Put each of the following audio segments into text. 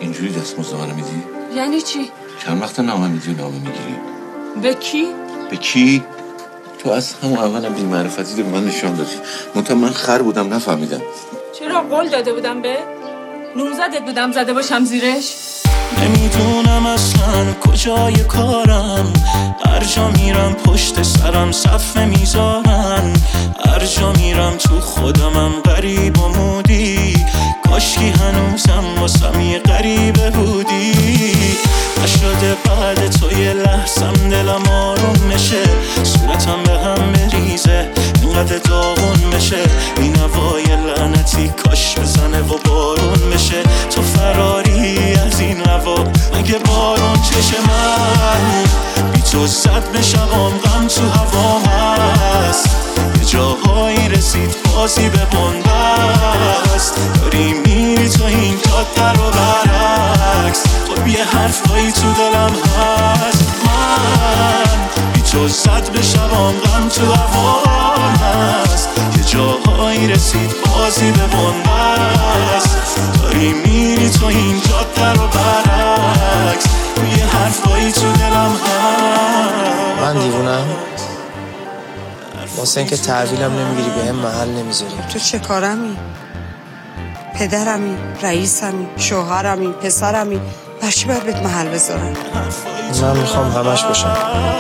اینجوری دستمزد منو میدی؟ یعنی چی؟ چند وقت نامه میدی نامه میگیری؟ به کی؟ به کی؟ تو از همون اولم بی‌معرفتی رو به من نشان دادی. من خر بودم نفهمیدم. چرا قول داده بودم به؟ نوزدت بودم زده باشم زیرش؟ نمیدونم اصلا کجای کارم، هر جا میرم پشت سرم صفحه میذارن، هر جا میرم تو خودمم غریب و مودی، کاشکی هنوزم واسم یه غریبه بودی. نشده بعد تو یه لحظم دلم آروم بشه، صورتم به هم بریزه اینقدر داغون بشه، این هوای لعنتی کاش بزنه و بارون بشه، تو فراری از این هوا مگه بارون چشه؟ من بی تو زد به شبام غم تو هوام هست، یه جاهایی رسید بازی به بنبست، داری میری تو این جاده رو برعکس، خب یه حرفایی تو دلم هست. من بی تو زد به شبام غم تو هوام هست، یه جاهایی رسید بازی به بنبست، داری میری تو این جاده رو برعکس، یه حرفایی تو دلم هست. من دیوونم واسه اینکه تحویلم نمیگیری به هم محل نمیذاری. تو چه کارمی؟ پدرمی، رئیسمی، شوهرمی، پسرمی، برچی باید بهت محل بذارم؟ من میخوام همش باشم.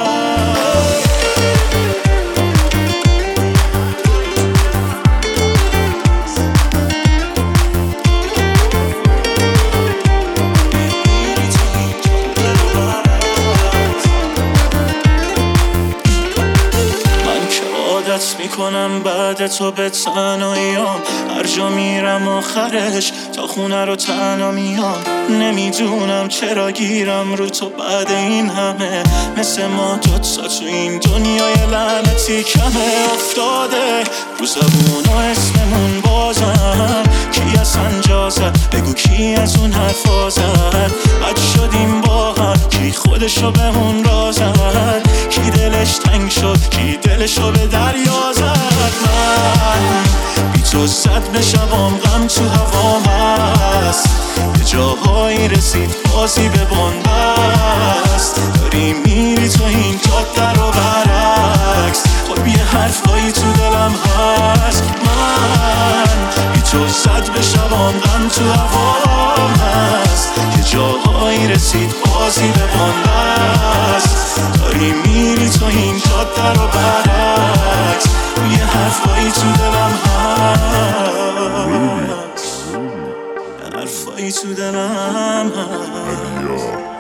میکنم بعد تو به تنهاییام، هر جا میرم آخرش تا خونه رو تنها میام، نمیدونم چرا گیرم رو تو بعد این همه، مثل ما دوتا تو این دنیای لعنتی کمه، افتاده رو زبونا اسممون بازم، کی اصلا جا زد بگو کی از اون حرفا زد، بد شدیم با هم کی خودشو به اون را زد، کی دلش تنگ شد کی دلشو به دریا زد. من بی تو زد به شبام غم تو هوام هست، یه جاهایی رسید بازی به بنبست، داری میری تو این جاده رو برعکس، خب یه حرفایی تو دلم هست. من بی تو زد به شبام غم تو هوام هست، یه جاهایی رسید بازی به بنبست، داری میری تو این جاده رو برعکس، یه حرفایی تو دلم هست، حرفایی تو دلم هست.